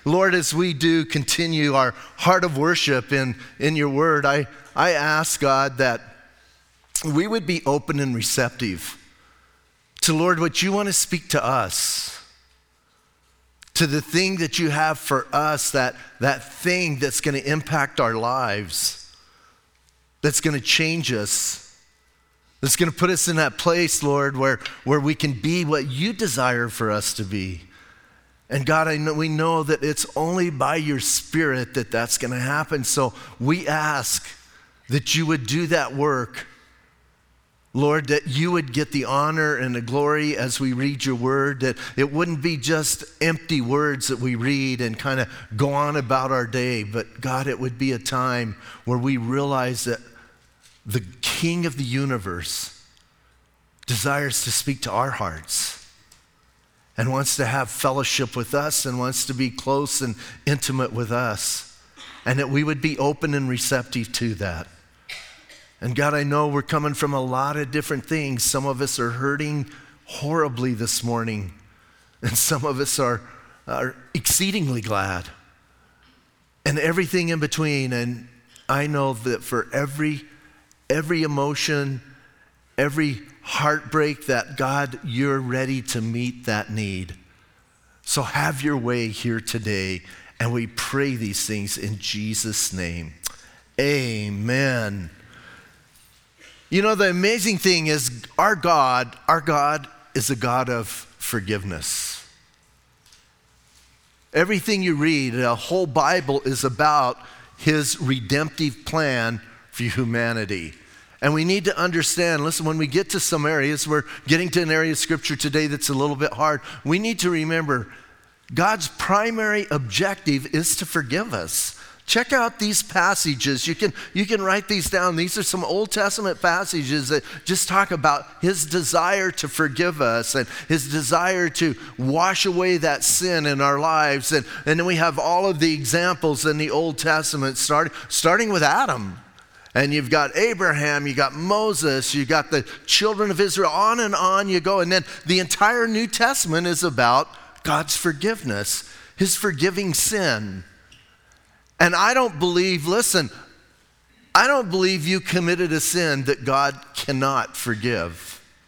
Lord, as we do continue our heart of worship in your word, I ask, God, that we would be open and receptive to, Lord, what you want to speak to us, to the thing that you have for us, that thing that's going to impact our lives, that's going to change us, that's going to put us in that place, Lord, where we can be what you desire for us to be. And God, we know that it's only by your Spirit that that's going to happen. So we ask that you would do that work. Lord, that you would get the honor and the glory as we read your word, that it wouldn't be just empty words that we read and kind of go on about our day, but God, it would be a time where we realize that the King of the universe desires to speak to our hearts and wants to have fellowship with us and wants to be close and intimate with us, and that we would be open and receptive to that. And God, I know we're coming from a lot of different things. Some of us are hurting horribly this morning, and some of us are exceedingly glad, and everything in between. And I know that for every emotion, every heartbreak, that God, you're ready to meet that need. So have your way here today, and we pray these things in Jesus' name. Amen. You know, the amazing thing is our God is a God of forgiveness. Everything you read, the whole Bible is about his redemptive plan for humanity. And we need to understand, listen, when we get to some areas, we're getting to an area of scripture today that's a little bit hard. We need to remember God's primary objective is to forgive us. Check out these passages. You can write these down. These are some Old Testament passages that just talk about his desire to forgive us and his desire to wash away that sin in our lives. And then we have all of the examples in the Old Testament, starting with Adam. And you've got Abraham, you got Moses, you got the children of Israel, on you go. And then the entire New Testament is about God's forgiveness, his forgiving sin. And I don't believe you committed a sin that God cannot forgive.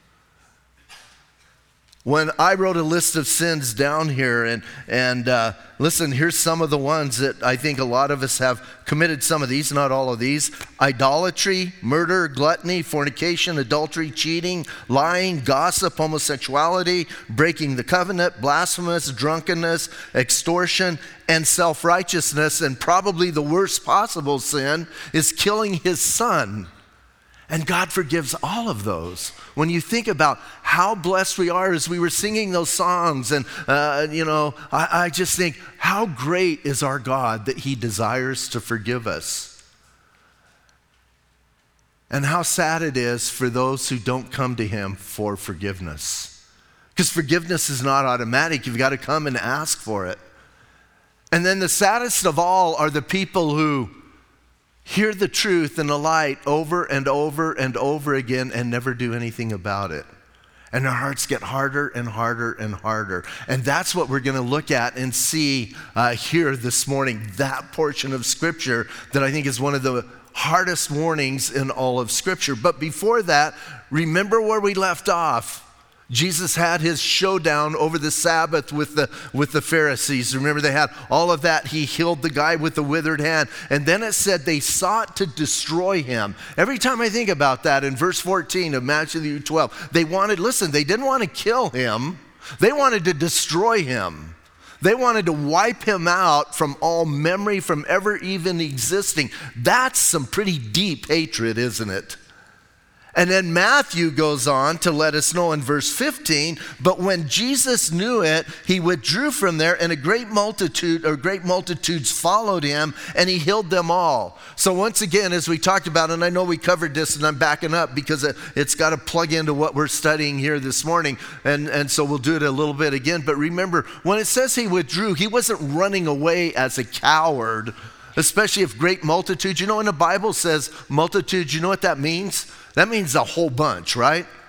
When I wrote a list of sins down here, and listen, here's some of the ones that I think a lot of us have committed. Some of these, not all of these: idolatry, murder, gluttony, fornication, adultery, cheating, lying, gossip, homosexuality, breaking the covenant, blasphemous, drunkenness, extortion, and self-righteousness. And probably the worst possible sin is killing his son. And God forgives all of those. When you think about how blessed we are as we were singing those songs, and I just think how great is our God that he desires to forgive us. And how sad it is for those who don't come to him for forgiveness. Because forgiveness is not automatic. You've got to come and ask for it. And then the saddest of all are the people who hear the truth and the light over and over and over again and never do anything about it. And their hearts get harder and harder and harder. And that's what we're going to look at and see here this morning, that portion of Scripture that I think is one of the hardest warnings in all of Scripture. But before that, remember where we left off. Jesus had his showdown over the Sabbath with the Pharisees. Remember, they had all of that. He healed the guy with the withered hand. And then it said they sought to destroy him. Every time I think about that, in verse 14 of Matthew 12, they didn't want to kill him. They wanted to destroy him. They wanted to wipe him out from all memory, from ever even existing. That's some pretty deep hatred, isn't it? And then Matthew goes on to let us know in verse 15, but when Jesus knew it, he withdrew from there, and great multitudes followed him, and he healed them all. So once again, as we talked about, and I know we covered this, and I'm backing up because it's got to plug into what we're studying here this morning, and so we'll do it a little bit again. But remember, when it says he withdrew, he wasn't running away as a coward, especially if great multitudes. You know, when the Bible says multitudes, you know what that means? That means a whole bunch, right?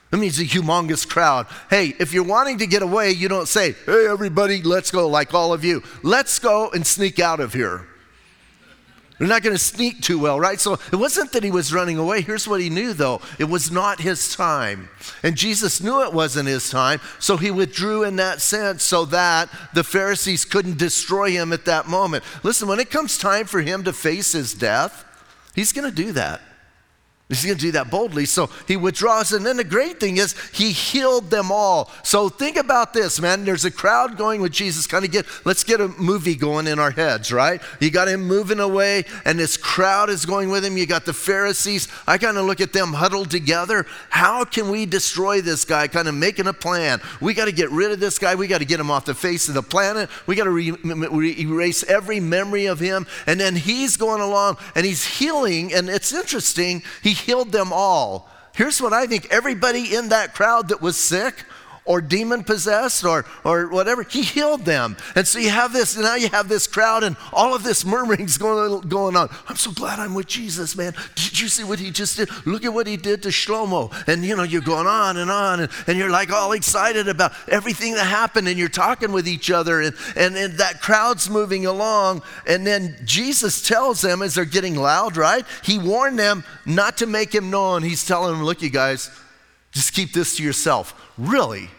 That means a humongous crowd. Hey, if you're wanting to get away, you don't say, hey, everybody, let's go, like all of you. Let's go and sneak out of here. They're not going to sneak too well, right? So it wasn't that he was running away. Here's what he knew, though. It was not his time. And Jesus knew it wasn't his time, so he withdrew in that sense so that the Pharisees couldn't destroy him at that moment. Listen, when it comes time for him to face his death, he's going to do that. He's going to do that boldly. So he withdraws. And then the great thing is he healed them all. So think about this, man. There's a crowd going with Jesus. Let's get a movie going in our heads, right? You got him moving away and this crowd is going with him. You got the Pharisees. I kind of look at them huddled together. How can we destroy this guy? Kind of making a plan. We got to get rid of this guy. We got to get him off the face of the planet. We got to erase every memory of him. And then he's going along and he's healing. And it's interesting. He healed them all. Here's what I think. Everybody in that crowd that was sick or demon possessed or whatever, he healed them. And so you have this, now you have this crowd and all of this murmuring's going on. I'm so glad I'm with Jesus, man. Did you see what he just did? Look at what he did to Shlomo. And you're going on and you're like all excited about everything that happened and you're talking with each other and that crowd's moving along. And then Jesus tells them as they're getting loud, right? He warned them not to make him known. He's telling them, look, you guys, just keep this to yourself. Really?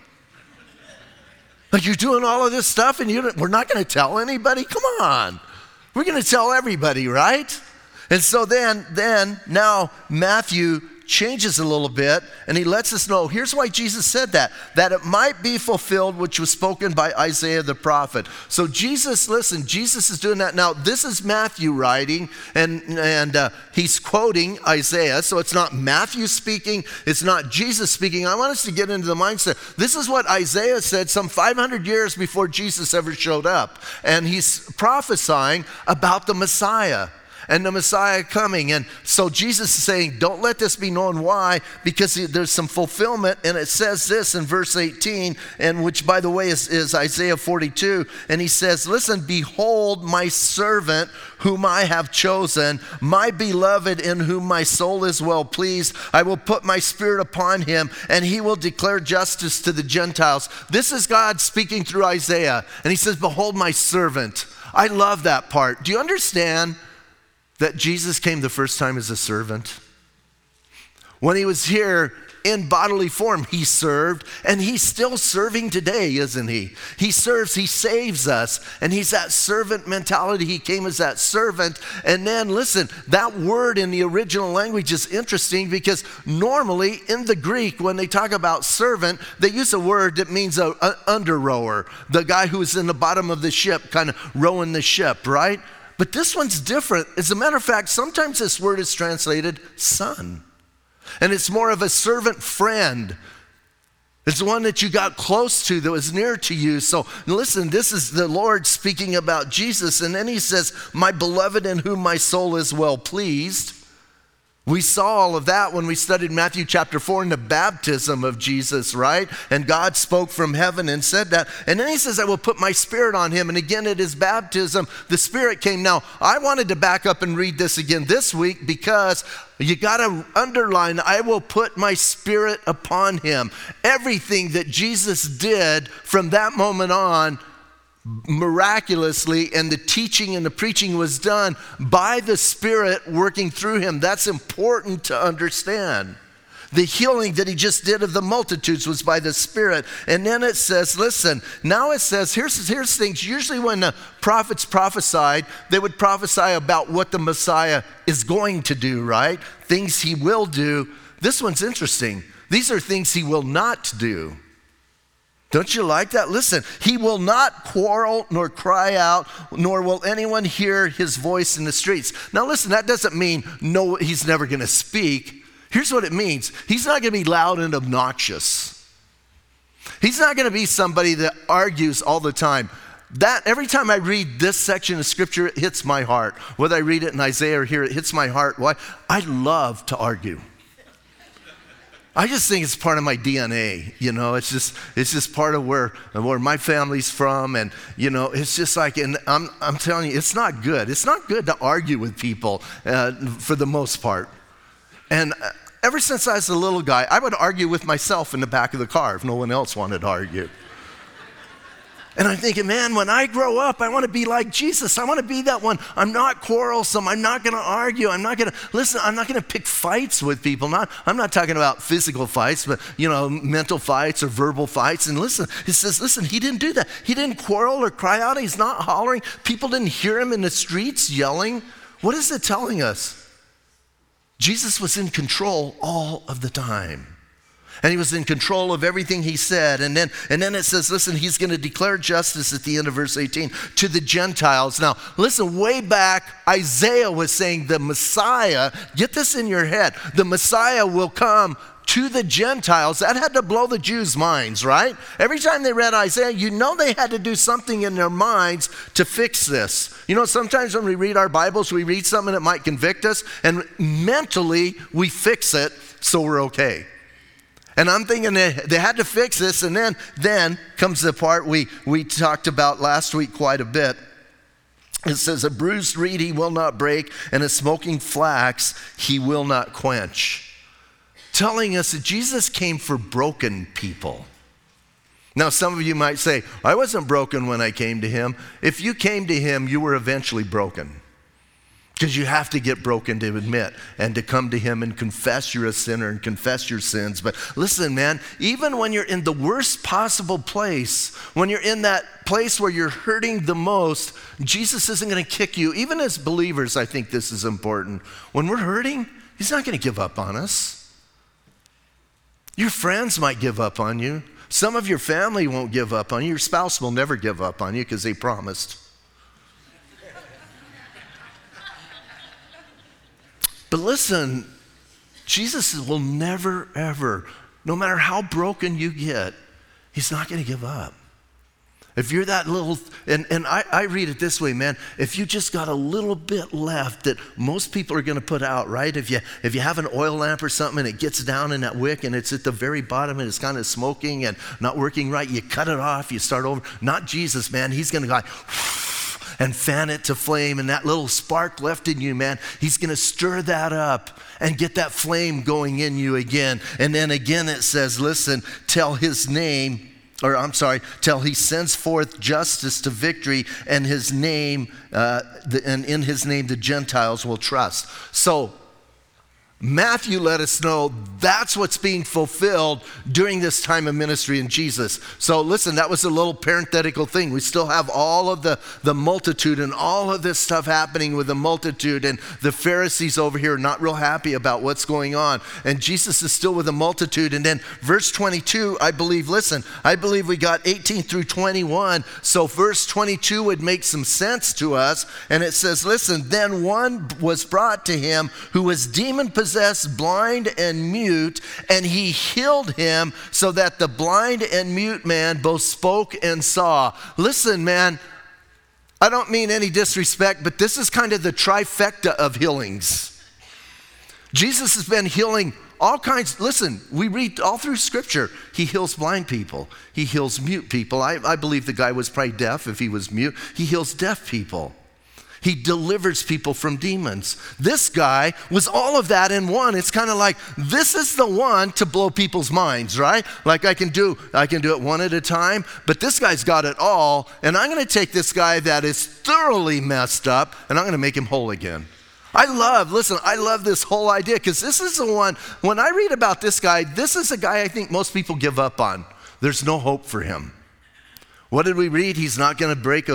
Like you're doing all of this stuff and we're not going to tell anybody? Come on. We're going to tell everybody, right? And so then now Matthew changes a little bit and he lets us know, here's why Jesus said that it might be fulfilled which was spoken by Isaiah the prophet. So Jesus is doing that. Now this is Matthew writing and he's quoting Isaiah. So it's not Matthew speaking, it's not Jesus speaking. I want us to get into the mindset. This is what Isaiah said some 500 years before Jesus ever showed up. And he's prophesying about the Messiah. And the Messiah coming. And so Jesus is saying, don't let this be known. Why? Because there's some fulfillment. And it says this in verse 18, and which by the way is Isaiah 42. And he says, listen, behold my servant whom I have chosen, my beloved in whom my soul is well pleased. I will put my spirit upon him and he will declare justice to the Gentiles. This is God speaking through Isaiah. And he says, behold my servant. I love that part. Do you understand that Jesus came the first time as a servant? When he was here in bodily form, he served, and he's still serving today, isn't he? He serves, he saves us, and he's that servant mentality. He came as that servant. And then listen, that word in the original language is interesting because normally in the Greek, when they talk about servant, they use a word that means an under rower, the guy who's in the bottom of the ship, kind of rowing the ship, right? But this one's different. As a matter of fact, sometimes this word is translated son. And it's more of a servant friend. It's one that you got close to, that was near to you. So listen, this is the Lord speaking about Jesus. And then he says, my beloved in whom my soul is well pleased. We saw all of that when we studied Matthew chapter 4 in the baptism of Jesus, right? And God spoke from heaven and said that. And then he says, I will put my spirit on him. And again, at his baptism, the spirit came. Now, I wanted to back up and read this again this week because you got to underline, I will put my spirit upon him. Everything that Jesus did from that moment on, miraculously, and the teaching and the preaching was done by the Spirit working through him. That's important to understand. The healing that he just did of the multitudes was by the Spirit. And then it says, listen, now it says, here's things. Usually when the prophets prophesied, they would prophesy about what the Messiah is going to do, right? Things he will do. This one's interesting. These are things he will not do. Don't you like that? Listen, he will not quarrel nor cry out, nor will anyone hear his voice in the streets. Now listen, that doesn't mean no, he's never going to speak. Here's what it means. He's not going to be loud and obnoxious. He's not going to be somebody that argues all the time. That every time I read this section of scripture, it hits my heart. Whether I read it in Isaiah or here, it hits my heart. Why? I love to argue. I just think it's part of my DNA, it's just part of where my family's from, and it's just like, and I'm telling you, it's not good. It's not good to argue with people for the most part. And ever since I was a little guy, I would argue with myself in the back of the car if no one else wanted to argue. And I'm thinking, man, when I grow up, I want to be like Jesus. I want to be that one. I'm not quarrelsome. I'm not going to argue. I'm not going to pick fights with people. I'm not talking about physical fights, but, mental fights or verbal fights. And listen, he says, listen, he didn't do that. He didn't quarrel or cry out. He's not hollering. People didn't hear him in the streets yelling. What is it telling us? Jesus was in control all of the time. And he was in control of everything he said. And then it says, listen, he's going to declare justice at the end of verse 18 to the Gentiles. Now, listen, way back, Isaiah was saying the Messiah, get this in your head, the Messiah will come to the Gentiles. That had to blow the Jews' minds, right? Every time they read Isaiah, they had to do something in their minds to fix this. Sometimes when we read our Bibles, we read something that might convict us, and mentally we fix it so we're okay. And I'm thinking they had to fix this, and then comes the part we talked about last week quite a bit. It says, a bruised reed he will not break, and a smoking flax he will not quench. Telling us that Jesus came for broken people. Now, some of you might say, I wasn't broken when I came to him. If you came to him, you were eventually broken. Because you have to get broken to admit and to come to him and confess you're a sinner and confess your sins. But listen, man, even when you're in the worst possible place, when you're in that place where you're hurting the most, Jesus isn't going to kick you. Even as believers, I think this is important. When we're hurting, he's not going to give up on us. Your friends might give up on you. Some of your family won't give up on you. Your spouse will never give up on you because they promised. But listen, Jesus will never, ever, no matter how broken you get, he's not going to give up. If you're that little, and I read it this way, man, if you just got a little bit left that most people are going to put out, right? If you have an oil lamp or something and it gets down in that wick and it's at the very bottom and it's kind of smoking and not working right, you cut it off, you start over. Not Jesus, man. He's going to go and fan it to flame, and that little spark left in you, man, he's going to stir that up and get that flame going in you again. And then again it says, listen, till he sends forth justice to victory, and his name, and in his name the Gentiles will trust. So Matthew let us know that's what's being fulfilled during this time of ministry in Jesus. So listen, that was a little parenthetical thing. We still have all of the multitude and all of this stuff happening with the multitude, and the Pharisees over here are not real happy about what's going on. And Jesus is still with the multitude. And then verse 22, I believe we got 18 through 21. So verse 22 would make some sense to us. And it says, listen, then one was brought to him who was demon-possessed, blind and mute, and he healed him so that the blind and mute man both spoke and saw. Listen, man, I don't mean any disrespect, but this is kind of the trifecta of healings. Jesus has been healing all kinds. Listen, we read all through Scripture. He heals blind people. He heals mute people. I believe the guy was probably deaf if he was mute. He heals deaf people. He delivers people from demons. This guy was all of that in one. It's kind of like, this is the one to blow people's minds, right? Like I can do it one at a time, but this guy's got it all, and I'm going to take this guy that is thoroughly messed up, and I'm going to make him whole again. I love this whole idea, because this is the one, when I read about this guy, this is a guy I think most people give up on. There's no hope for him. What did we read? He's not going to break a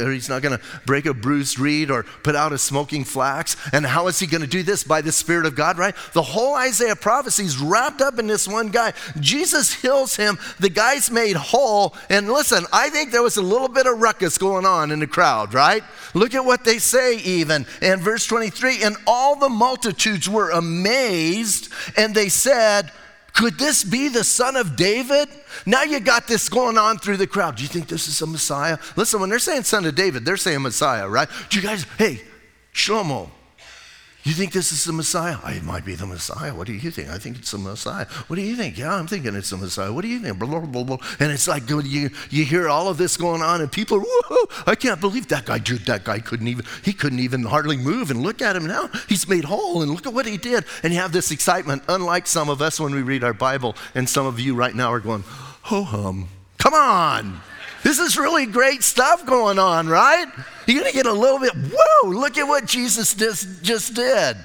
bruised reed or put out a smoking flax. And how is he going to do this? By the Spirit of God, right? The whole Isaiah prophecy is wrapped up in this one guy. Jesus heals him. The guy's made whole. And listen, I think there was a little bit of ruckus going on in the crowd, right? Look at what they say even. In verse 23, and all the multitudes were amazed, and they said, could this be the son of David? Now you got this going on through the crowd. Do you think this is a Messiah? Listen, when they're saying son of David, they're saying Messiah, right? Do you guys, hey, Shlomo, You think this is the Messiah? It might be the Messiah. What do you think? I think it's the Messiah. What do you think? Yeah, I'm thinking it's the Messiah. What do you think? Blah, blah, blah, blah. And it's like you hear all of this going on, and people are, whoa, I can't believe that guy couldn't even hardly move. And look at him now. He's made whole, and look at what he did. And you have this excitement, unlike some of us when we read our Bible, and some of you right now are going, ho-hum. Come on. This is really great stuff going on, right? You're going to get a little bit, whoa, look at what Jesus just did.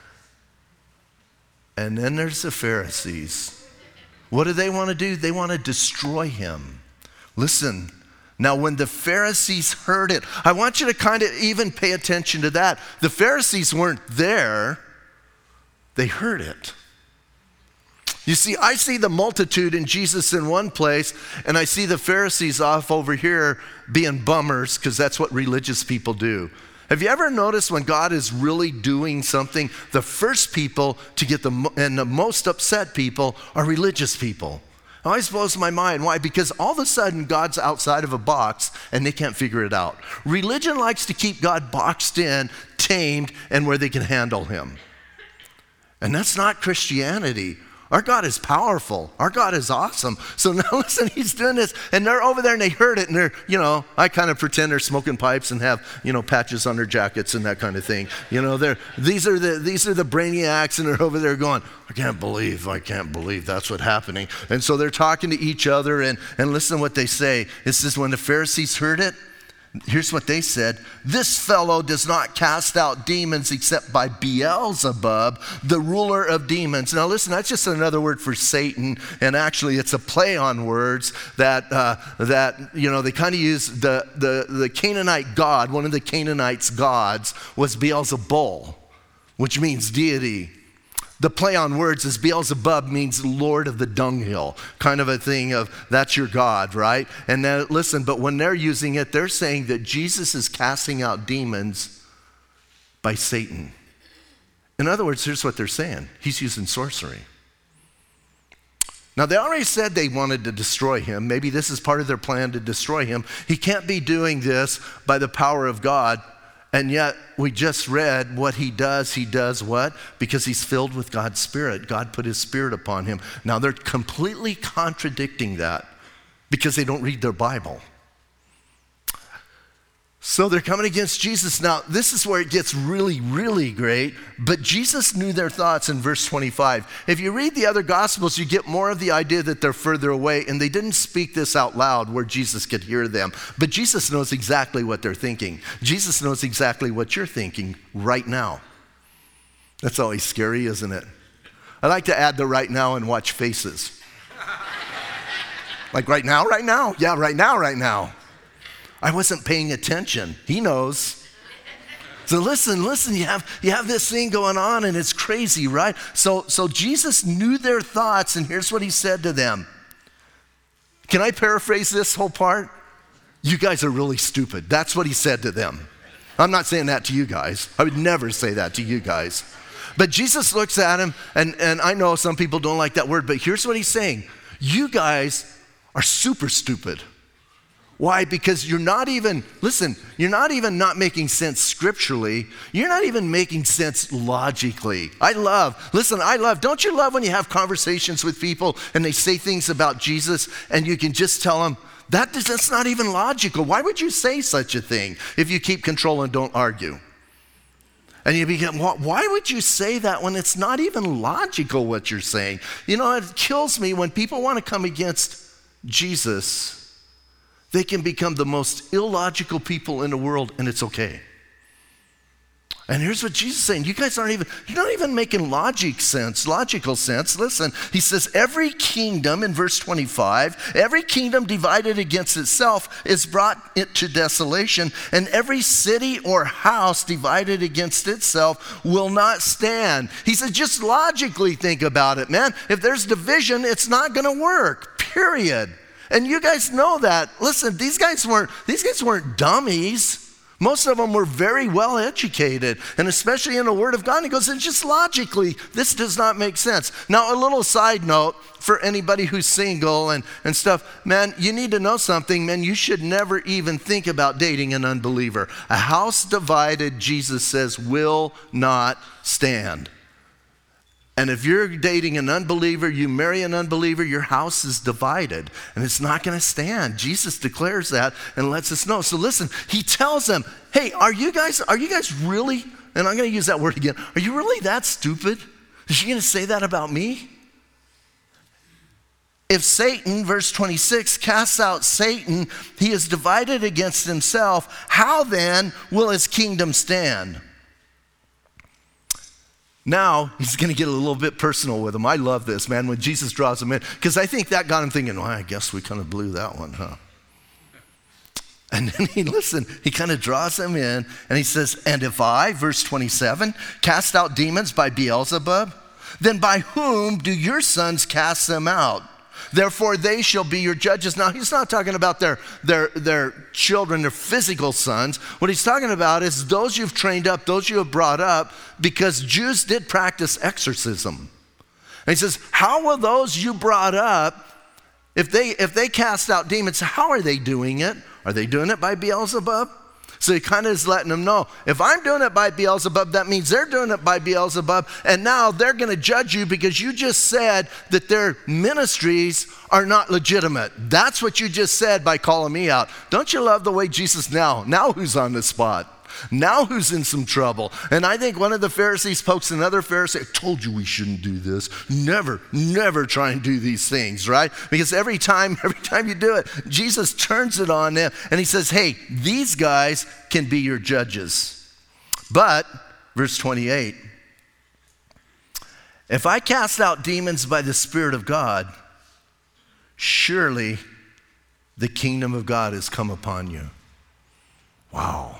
And then there's the Pharisees. What do they want to do? They want to destroy him. Listen, now when the Pharisees heard it, I want you to kind of even pay attention to that. The Pharisees weren't there. They heard it. You see, I see the multitude and Jesus in one place, and I see the Pharisees off over here being bummers, because that's what religious people do. Have you ever noticed when God is really doing something, the first people to get the most upset people are religious people? It always blows my mind. Why? Because all of a sudden God's outside of a box and they can't figure it out. Religion likes to keep God boxed in, tamed, and where they can handle him. And that's not Christianity. Our God is powerful. Our God is awesome. So now listen, he's doing this, and they're over there and they heard it, and they're, I kind of pretend they're smoking pipes and have, patches on their jackets and that kind of thing. These are the brainiacs, and they're over there going, I can't believe that's what's happening. And so they're talking to each other, and listen to what they say. It says, when the Pharisees heard it, here's what they said. This fellow does not cast out demons except by Beelzebub, the ruler of demons. Now listen, that's just another word for Satan, and actually it's a play on words that they kind of use the Canaanite god. One of the Canaanites' gods was Beelzebul, which means deity. The play on words is Beelzebub means Lord of the dunghill, kind of a thing of that's your God, right? And now listen, but when they're using it, they're saying that Jesus is casting out demons by Satan. In other words, here's what they're saying. He's using sorcery. Now, they already said they wanted to destroy him. Maybe this is part of their plan to destroy him. He can't be doing this by the power of God. And yet, we just read what he does. He does what? Because he's filled with God's Spirit. God put his Spirit upon him. Now, they're completely contradicting that because they don't read their Bible. So they're coming against Jesus. Now, this is where it gets really, really great. But Jesus knew their thoughts in verse 25. If you read the other Gospels, you get more of the idea that they're further away, and they didn't speak this out loud where Jesus could hear them. But Jesus knows exactly what they're thinking. Jesus knows exactly what you're thinking right now. That's always scary, isn't it? I like to add the right now and watch faces. Like right now? Yeah, right now. I wasn't paying attention. He knows. So listen, you have this thing going on, and it's crazy, right? So Jesus knew their thoughts, and here's what he said to them. Can I paraphrase this whole part? You guys are really stupid. That's what he said to them. I'm not saying that to you guys. I would never say that to you guys. But Jesus looks at him, and I know some people don't like that word, but here's what he's saying. You guys are super stupid. Why? Because you're not even not making sense scripturally. You're not even making sense logically. Don't you love when you have conversations with people and they say things about Jesus and you can just tell them, that's not even logical. Why would you say such a thing if you keep control and don't argue? And you begin, why would you say that when it's not even logical what you're saying? It kills me when people want to come against Jesus. They can become the most illogical people in the world, and it's okay. And here's what Jesus is saying. You're not even making logical sense. Listen, he says, every kingdom, in verse 25, every kingdom divided against itself is brought to desolation, and every city or house divided against itself will not stand. He said, just logically think about it, man. If there's division, it's not going to work, period. And you guys know that. Listen, these guys weren't dummies. Most of them were very well educated, and especially in the Word of God. And he goes, and just logically, this does not make sense. Now, a little side note for anybody who's single and stuff, man, you need to know something, man. You should never even think about dating an unbeliever. A house divided, Jesus says, will not stand. And if you're dating an unbeliever, you marry an unbeliever, your house is divided and it's not going to stand. Jesus declares that and lets us know. So listen, he tells them, hey, are you guys really, and I'm going to use that word again, are you really that stupid? Is she going to say that about me? If Satan, verse 26, casts out Satan, he is divided against himself. How then will his kingdom stand? Now, he's going to get a little bit personal with him. I love this, man, when Jesus draws him in, because I think that got him thinking, well, I guess we kind of blew that one, huh? And then he kind of draws him in, and he says, and if I, verse 27, cast out demons by Beelzebub, then by whom do your sons cast them out? Therefore, they shall be your judges. Now, he's not talking about their children, their physical sons. What he's talking about is those you've trained up, those you have brought up, because Jews did practice exorcism. And he says, how will those you brought up, if they cast out demons, how are they doing it? Are they doing it by Beelzebub? So he kind of is letting them know, if I'm doing it by Beelzebub, that means they're doing it by Beelzebub, and now they're going to judge you because you just said that their ministries are not legitimate. That's what you just said by calling me out. Don't you love the way Jesus now who's on the spot? Now who's in some trouble? And I think one of the Pharisees pokes another Pharisee, I told you we shouldn't do this. Never try and do these things, right? Because every time you do it, Jesus turns it on them and he says, hey, these guys can be your judges. But, verse 28, if I cast out demons by the Spirit of God, surely the kingdom of God has come upon you. Wow.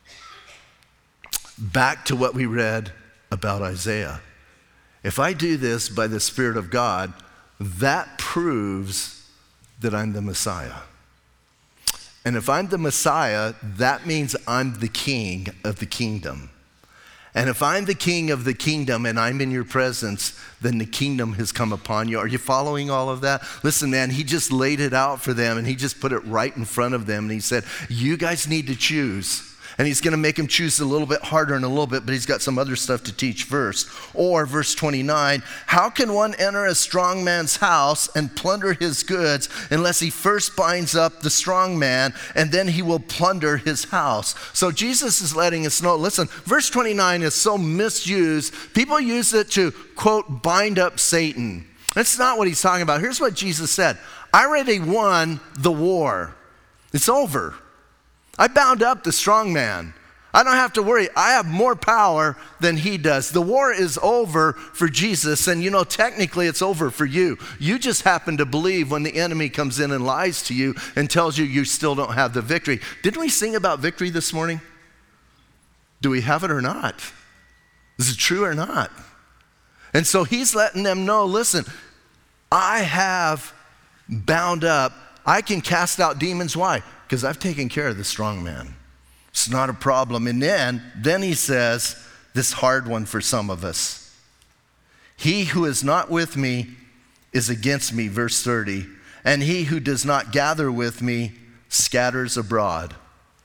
Back to what we read about Isaiah. If I do this by the Spirit of God, that proves that I'm the Messiah. And if I'm the Messiah, that means I'm the king of the kingdom. And if I'm the king of the kingdom and I'm in your presence, then the kingdom has come upon you. Are you following all of that? Listen, man, he just laid it out for them and he just put it right in front of them. And he said, you guys need to choose. And he's going to make them choose a little bit harder in a little bit, but he's got some other stuff to teach first. Or verse 29, how can one enter a strong man's house and plunder his goods unless he first binds up the strong man and then he will plunder his house? So Jesus is letting us know, listen, verse 29 is so misused. People use it to, quote, bind up Satan. That's not what he's talking about. Here's what Jesus said. I already won the war. It's over. I bound up the strong man. I don't have to worry. I have more power than he does. The war is over for Jesus, and technically it's over for you. You just happen to believe when the enemy comes in and lies to you and tells you you still don't have the victory. Didn't we sing about victory this morning? Do we have it or not? Is it true or not? And so he's letting them know, listen, I have bound up. I can cast out demons. Why? Because I've taken care of the strong man. It's not a problem. And then he says this hard one for some of us. He who is not with me is against me, verse 30. And he who does not gather with me scatters abroad.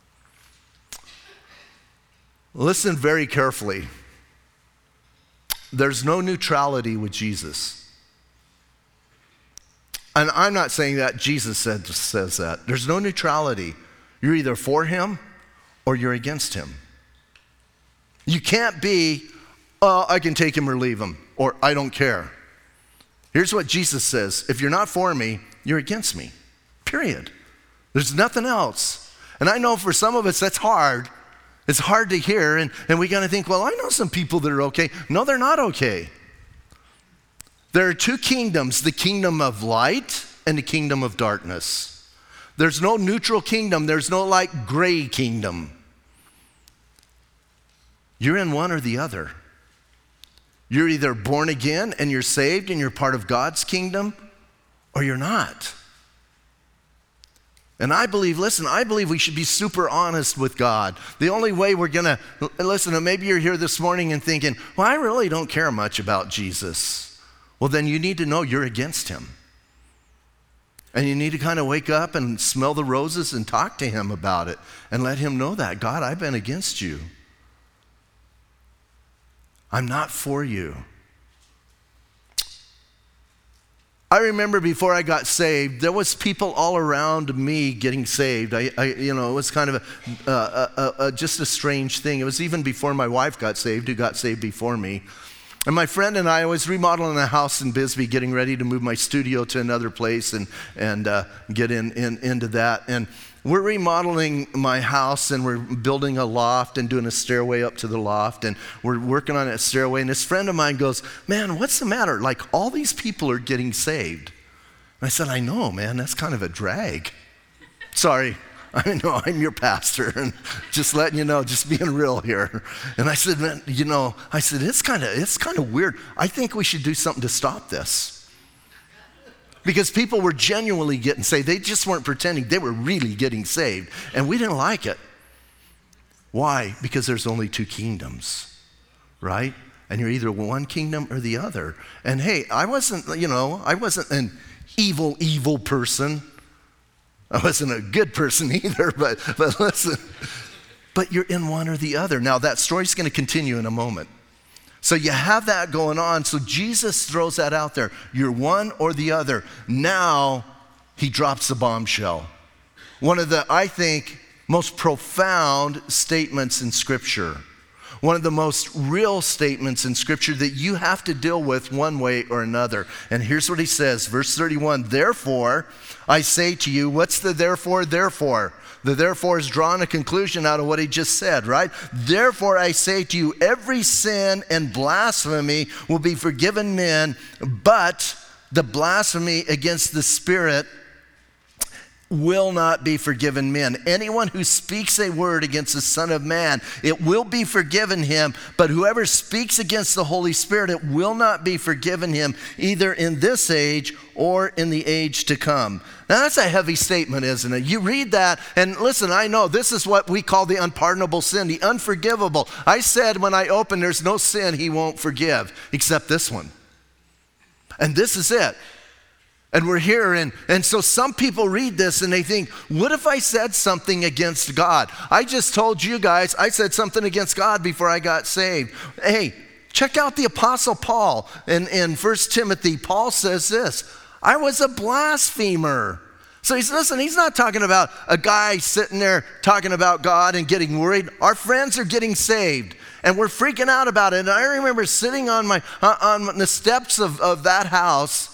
Listen very carefully. There's no neutrality with Jesus. And I'm not saying that, Jesus says that. There's no neutrality. You're either for him or you're against him. You can't be, I can take him or leave him, or I don't care. Here's what Jesus says. If you're not for me, you're against me, period. There's nothing else. And I know for some of us that's hard. It's hard to hear, and we gotta think, well, I know some people that are okay. No, they're not okay. There are two kingdoms, the kingdom of light and the kingdom of darkness. There's no neutral kingdom. There's no like gray kingdom. You're in one or the other. You're either born again and you're saved and you're part of God's kingdom, or you're not. And I believe we should be super honest with God. The only way we're gonna, listen, and maybe you're here this morning and thinking, well, I really don't care much about Jesus. Well, then you need to know you're against him. And you need to kind of wake up and smell the roses and talk to him about it and let him know that, God, I've been against you. I'm not for you. I remember before I got saved, there was people all around me getting saved. It was kind of just a strange thing. It was even before my wife got saved, who got saved before me. And my friend and I was remodeling a house in Bisbee, getting ready to move my studio to another place and get into that. And we're remodeling my house, and we're building a loft and doing a stairway up to the loft, and we're working on that stairway. And this friend of mine goes, man, what's the matter? Like, all these people are getting saved. And I said, I know, man, that's kind of a drag. Sorry, I know I'm your pastor, and just letting you know, just being real here. And I said, man, it's kind of weird. I think we should do something to stop this. Because people were genuinely getting saved. They just weren't pretending. They were really getting saved. And we didn't like it. Why? Because there's only two kingdoms, right? And you're either one kingdom or the other. And hey, I wasn't an evil person. I wasn't a good person either, but listen. But you're in one or the other. Now, that story's going to continue in a moment. So you have that going on. So Jesus throws that out there. You're one or the other. Now he drops the bombshell. One of the, I think, most profound statements in Scripture. One of the most real statements in Scripture that you have to deal with one way or another. And here's what he says, verse 31, therefore, I say to you, what's the therefore? The therefore is drawing a conclusion out of what he just said, right? Therefore, I say to you, every sin and blasphemy will be forgiven men, but the blasphemy against the Spirit will not be forgiven men. Anyone who speaks a word against the Son of Man, it will be forgiven him, but whoever speaks against the Holy Spirit, it will not be forgiven him, either in this age or in the age to come. Now that's a heavy statement, isn't it? You read that, and listen, I know this is what we call the unpardonable sin, the unforgivable. I said when I opened, there's no sin he won't forgive, except this one. And this is it. And we're here, and so some people read this and they think, what if I said something against God? I just told you guys I said something against God before I got saved. Hey, check out the Apostle Paul. In 1 Timothy, Paul says this, I was a blasphemer. So he's not talking about a guy sitting there talking about God and getting worried. Our friends are getting saved, and we're freaking out about it. And I remember sitting on the steps of that house,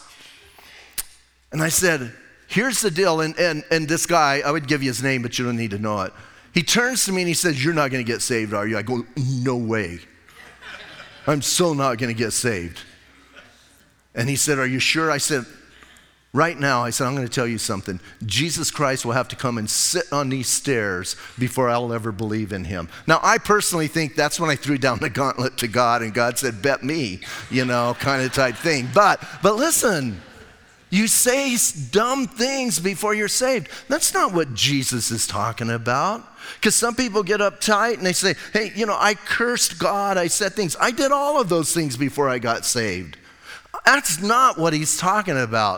and I said, here's the deal, and this guy, I would give you his name, but you don't need to know it. He turns to me and he says, you're not going to get saved, are you? I go, no way. I'm so not going to get saved. And he said, are you sure? I said, right now, I'm going to tell you something. Jesus Christ will have to come and sit on these stairs before I'll ever believe in him. Now, I personally think that's when I threw down the gauntlet to God, and God said, bet me, kind of type thing. But listen, you say dumb things before you're saved. That's not what Jesus is talking about. Because some people get uptight and they say, hey, I cursed God, I said things. I did all of those things before I got saved. That's not what he's talking about.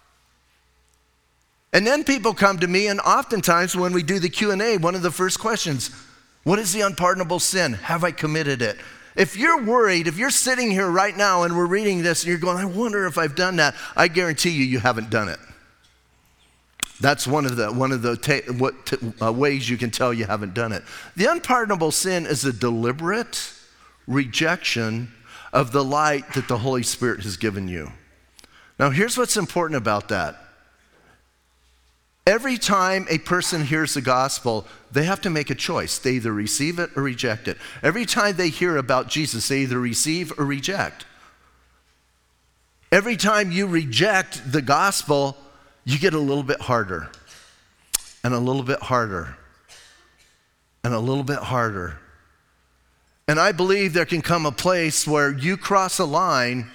And then people come to me, and oftentimes when we do the Q&A, one of the first questions, what is the unpardonable sin? Have I committed it? If you're worried, if you're sitting here right now and we're reading this and you're going, I wonder if I've done that, I guarantee you haven't done it. That's one of the ways you can tell you haven't done it. The unpardonable sin is a deliberate rejection of the light that the Holy Spirit has given you. Now, here's what's important about that. Every time a person hears the gospel, they have to make a choice. They either receive it or reject it. Every time they hear about Jesus, they either receive or reject. Every time you reject the gospel, you get a little bit harder, and a little bit harder, and a little bit harder. And I believe there can come a place where you cross a line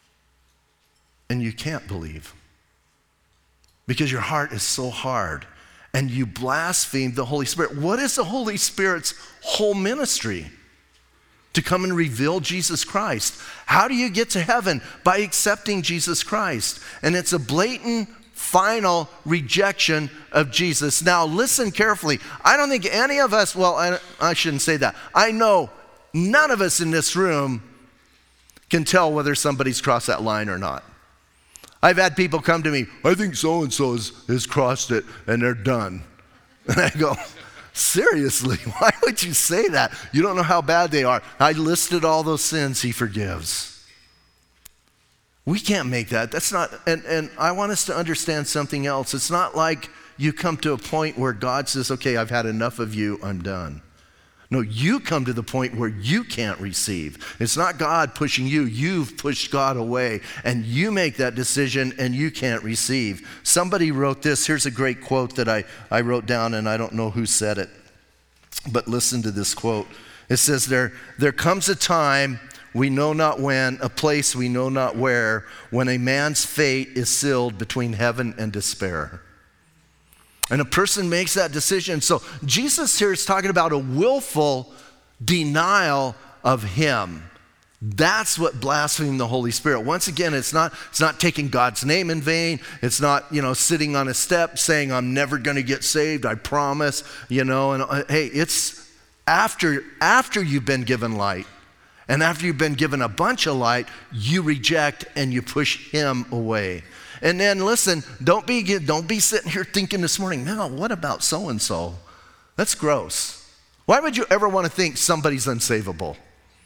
and you can't believe. Because your heart is so hard. and you blaspheme the Holy Spirit. What is the Holy Spirit's whole ministry? To come and reveal Jesus Christ. How do you get to heaven? By accepting Jesus Christ. And it's a blatant, final rejection of Jesus. Now listen carefully. I don't think any of us, well, I shouldn't say that. I know none of us in this room can tell whether somebody's crossed that line or not. I've had people come to me, I think so-and-so has crossed it and they're done. And I go, seriously, why would you say that? You don't know how bad they are. I listed all those sins he forgives. We can't make that. That's not, and I want us to understand something else. It's not like you come to a point where God says, okay, I've had enough of you, I'm done. No, you come to the point where you can't receive. It's not God pushing you. You've pushed God away, and you make that decision, and you can't receive. Somebody wrote this. Here's a great quote that I wrote down, and I don't know who said it, but listen to this quote. It says, there comes a time we know not when, a place we know not where, when a man's fate is sealed between heaven and despair. And a person makes that decision. So Jesus here is talking about a willful denial of him. That's what blaspheming the Holy Spirit. Once again, it's not taking God's name in vain. It's not, sitting on a step saying, I'm never going to get saved, I promise, and hey, it's after you've been given light. And after you've been given a bunch of light, you reject and you push him away. And then listen, don't be sitting here thinking this morning, no, what about so-and-so? That's gross. Why would you ever want to think somebody's unsavable?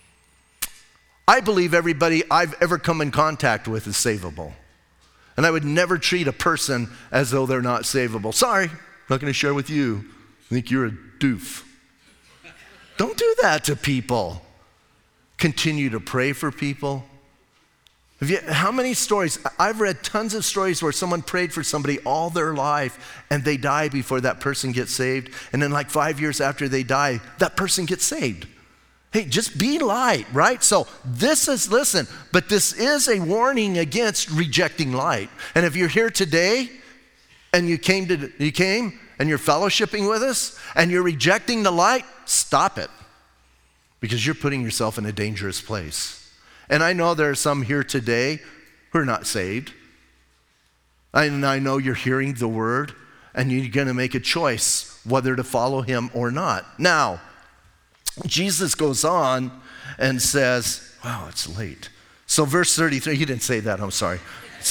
I believe everybody I've ever come in contact with is savable. And I would never treat a person as though they're not savable. Sorry, not going to share with you. I think you're a doof. Don't do that to people. Continue to pray for people. How many stories? I've read tons of stories where someone prayed for somebody all their life and they die before that person gets saved. And then like 5 years after they die, that person gets saved. Hey, just be light, right? So this is a warning against rejecting light. And if you're here today and you came and you're fellowshipping with us and you're rejecting the light, stop it. Because you're putting yourself in a dangerous place. And I know there are some here today who are not saved. And I know you're hearing the word and you're going to make a choice whether to follow him or not. Now, Jesus goes on and says, wow, it's late. So verse 33, he didn't say that, I'm sorry.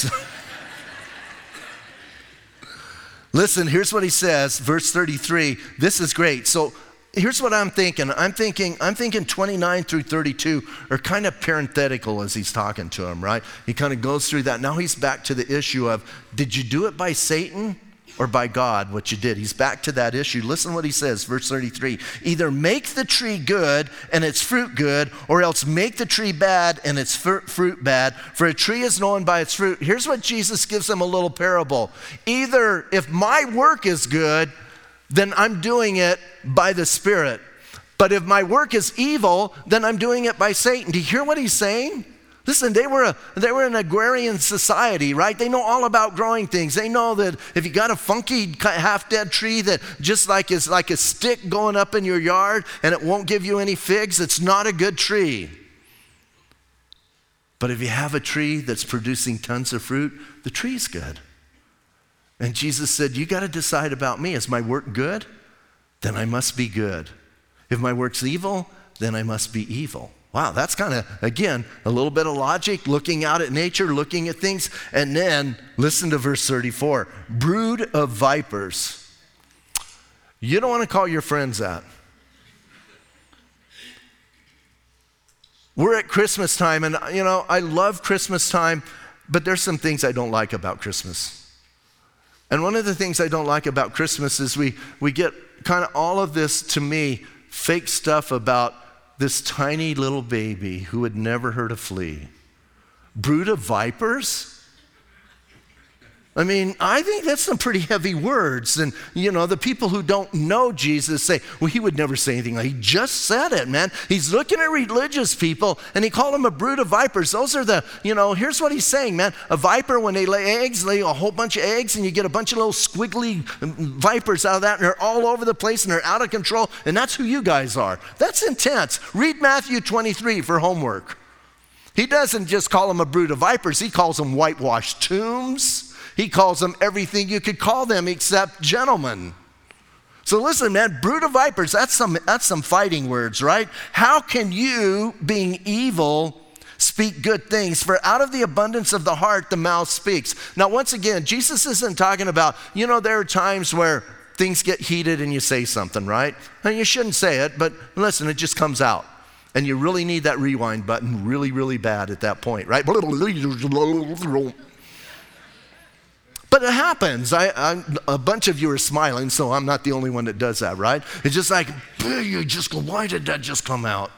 Listen, here's what he says, verse 33. This is great. So here's what I'm thinking. I'm thinking 29 through 32 are kind of parenthetical as he's talking to him, right? He kind of goes through that. Now he's back to the issue of, did you do it by Satan or by God, what you did? He's back to that issue. Listen what he says, verse 33. Either make the tree good and its fruit good, or else make the tree bad and its fruit bad. For a tree is known by its fruit. Here's what Jesus gives them a little parable. Either if my work is good, then I'm doing it by the Spirit. But if my work is evil, then I'm doing it by Satan. Do you hear what he's saying? Listen, they were an agrarian society, right? They know all about growing things. They know that if you got a funky half-dead tree that just like is like a stick going up in your yard and it won't give you any figs, it's not a good tree. But if you have a tree that's producing tons of fruit, the tree's good. And Jesus said, you got to decide about me. Is my work good? Then I must be good. If my work's evil, then I must be evil. Wow, that's kind of, again, a little bit of logic, looking out at nature, looking at things. And then, listen to verse 34. Brood of vipers. You don't want to call your friends that. We're at Christmas time, and I love Christmas time, but there's some things I don't like about Christmas. And one of the things I don't like about Christmas is we get kind of all of this, to me, fake stuff about this tiny little baby who had never hurt a flea. Brood of vipers? I mean, I think that's some pretty heavy words. And, the people who don't know Jesus say, well, he would never say anything. He just said it, man. He's looking at religious people, and he called them a brood of vipers. Those are here's what he's saying, man. A viper, when they lay eggs, lay a whole bunch of eggs, and you get a bunch of little squiggly vipers out of that, and they're all over the place, and they're out of control, and that's who you guys are. That's intense. Read Matthew 23 for homework. He doesn't just call them a brood of vipers. He calls them whitewashed tombs. He calls them everything you could call them except gentlemen. So listen, man, brood of vipers, that's some fighting words, right? How can you, being evil, speak good things? For out of the abundance of the heart, the mouth speaks. Now, once again, Jesus isn't talking about, there are times where things get heated and you say something, right? And you shouldn't say it, but listen, it just comes out. And you really need that rewind button really, really bad at that point, right? But it happens. A bunch of you are smiling, so I'm not the only one that does that, right? It's just like, you just go, why did that just come out?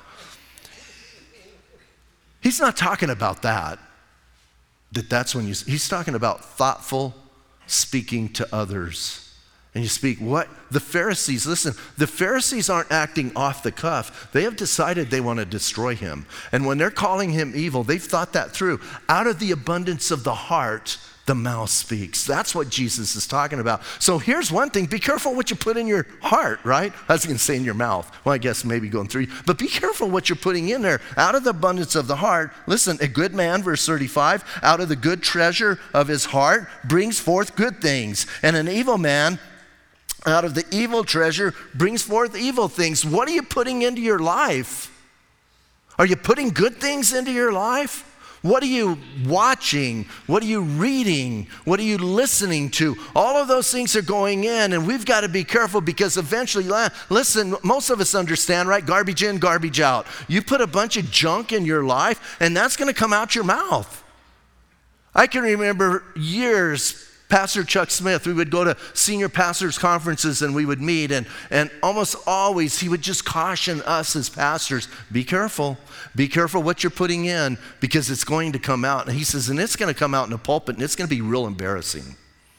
He's not talking about that. That's when he's talking about thoughtful speaking to others. And you speak what? The Pharisees, listen, the Pharisees aren't acting off the cuff. They have decided they want to destroy him. And when they're calling him evil, they've thought that through. Out of the abundance of the heart, the mouth speaks. That's what Jesus is talking about. So here's one thing. Be careful what you put in your heart, right? I was going to say in your mouth. Well, I guess maybe going through. But be careful what you're putting in there. Out of the abundance of the heart, listen, a good man, verse 35, out of the good treasure of his heart brings forth good things. And an evil man, out of the evil treasure, brings forth evil things. What are you putting into your life? Are you putting good things into your life? What are you watching? What are you reading? What are you listening to? All of those things are going in, and we've got to be careful because eventually, listen, most of us understand, right? Garbage in, garbage out. You put a bunch of junk in your life, and that's going to come out your mouth. I can remember years, Pastor Chuck Smith, we would go to senior pastors' conferences and we would meet, and almost always he would just caution us as pastors, be careful what you're putting in because it's going to come out. And he says, and it's going to come out in the pulpit and it's going to be real embarrassing.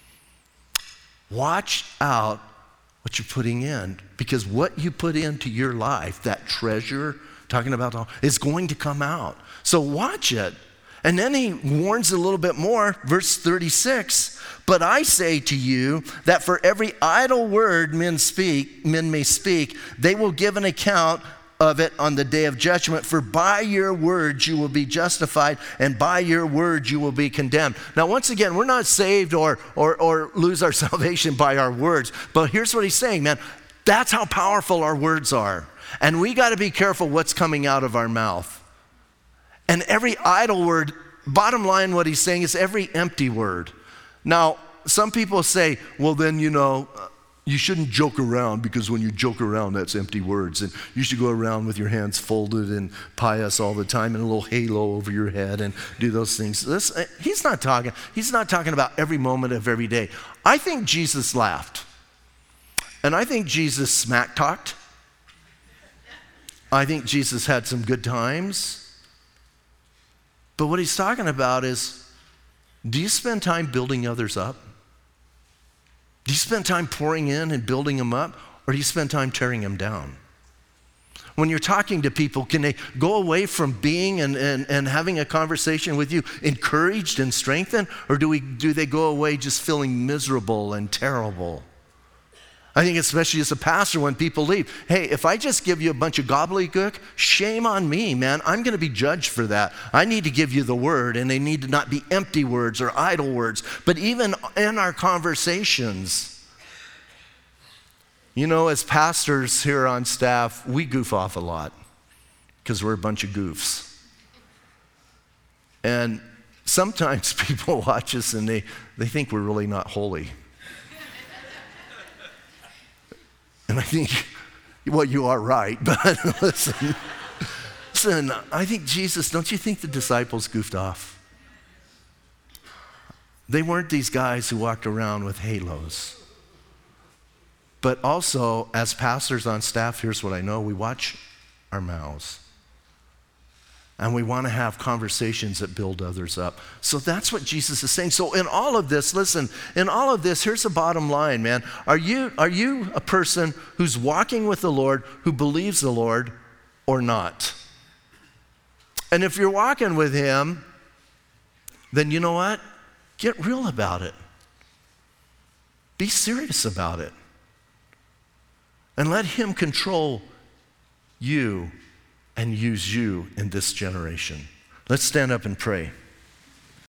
Watch out what you're putting in because what you put into your life, that treasure, talking about, is going to come out. So watch it. And then he warns a little bit more, verse 36, but I say to you that for every idle word men may speak, they will give an account of it on the day of judgment. For by your words you will be justified, and by your words you will be condemned. Now, once again, we're not saved or lose our salvation by our words. But here's what he's saying, man. That's how powerful our words are. And we got to be careful what's coming out of our mouth. And every idle word, bottom line, what he's saying is every empty word. Now, some people say, well, then, you shouldn't joke around because when you joke around, that's empty words. And you should go around with your hands folded and pious all the time and a little halo over your head and do those things. He's not talking about every moment of every day. I think Jesus laughed. And I think Jesus smack talked. I think Jesus had some good times. But what he's talking about is, do you spend time building others up? Do you spend time pouring in and building them up? Or do you spend time tearing them down? When you're talking to people, can they go away from being and having a conversation with you encouraged and strengthened? Or do they go away just feeling miserable and terrible? I think especially as a pastor when people leave, hey, if I just give you a bunch of gobbledygook, shame on me, man. I'm going to be judged for that. I need to give you the word, and they need to not be empty words or idle words. But even in our conversations, as pastors here on staff, we goof off a lot because we're a bunch of goofs. And sometimes people watch us and they think we're really not holy. And I think, well, you are right, but listen, I think Jesus, don't you think the disciples goofed off? They weren't these guys who walked around with halos. But also, as pastors on staff, here's what I know, we watch our mouths. and we want to have conversations that build others up. So that's what Jesus is saying. So in all of this, listen, in all of this, here's the bottom line, man. Are you a person who's walking with the Lord, who believes the Lord, or not? And if you're walking with him, then you know what? Get real about it. Be serious about it. And let him control you and use you in this generation. Let's stand up and pray.